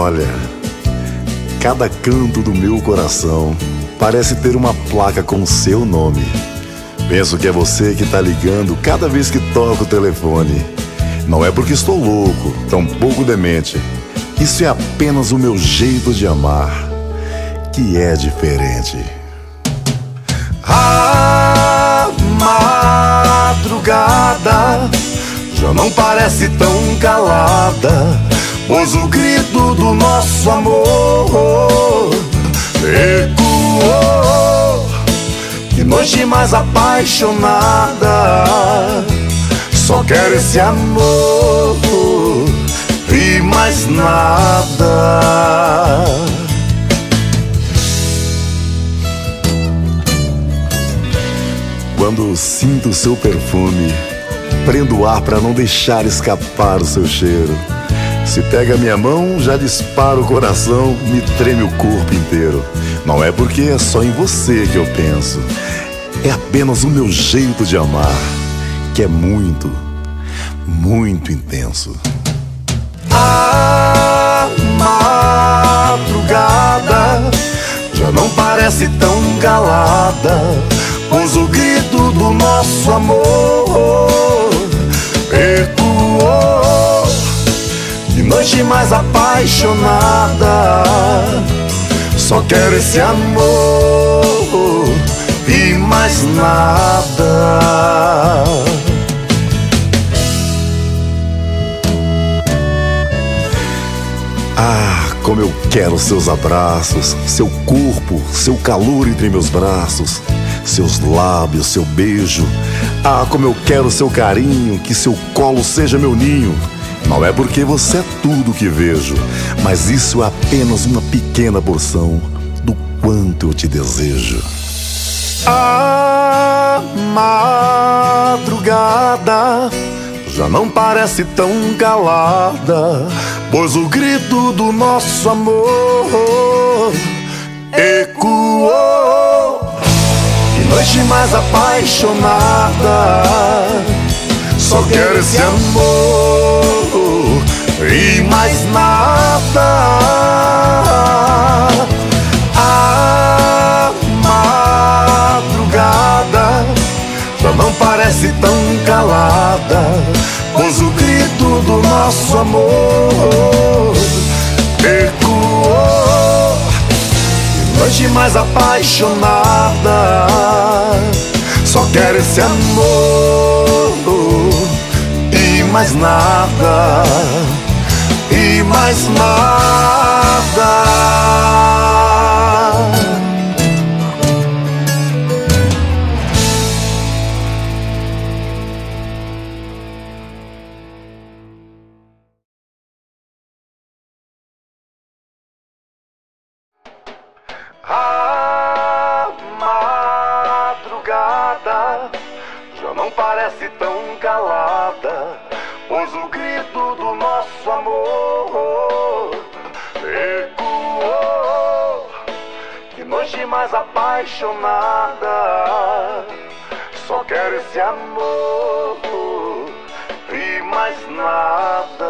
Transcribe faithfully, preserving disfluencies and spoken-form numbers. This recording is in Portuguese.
Olha, cada canto do meu coração parece ter uma placa com o seu nome. Penso que é você que tá ligando cada vez que toco o telefone. Não é porque estou louco, tampouco demente. Isso é apenas o meu jeito de amar, que é diferente. A madrugada já não parece tão calada, pois o grito do nosso amor ecoou. Que noite mais apaixonada, só quero esse amor e mais nada. Quando sinto o seu perfume, prendo o ar pra não deixar escapar o seu cheiro. Se pega minha mão, já dispara o coração, me treme o corpo inteiro. Não é porque é só em você que eu penso, é apenas o meu jeito de amar, que é muito, muito intenso. A madrugada já não parece tão calada, pois o grito do nosso amor ecoou. Que noite mais apaixonada, só quero esse amor e mais nada. Ah, como eu quero seus abraços, seu corpo, seu calor entre meus braços, seus lábios, seu beijo. Ah, como eu quero seu carinho, que seu colo seja meu ninho. Não é porque você é tudo que vejo, mas isso é apenas uma pequena porção do quanto eu te desejo. A madrugada já não parece tão calada, pois o grito do nosso amor ecoou. Que noite mais apaixonada, só quero esse amor e mais nada. A madrugada já não parece tão calada, pois o grito do nosso amor ecoou. Que noite mais apaixonada, só quero esse amor e mais nada, e mais nada. A madrugada já não parece tão calada, pois o grito do nosso amor ecoou. Que noite mais apaixonada, só quero esse amor e mais nada.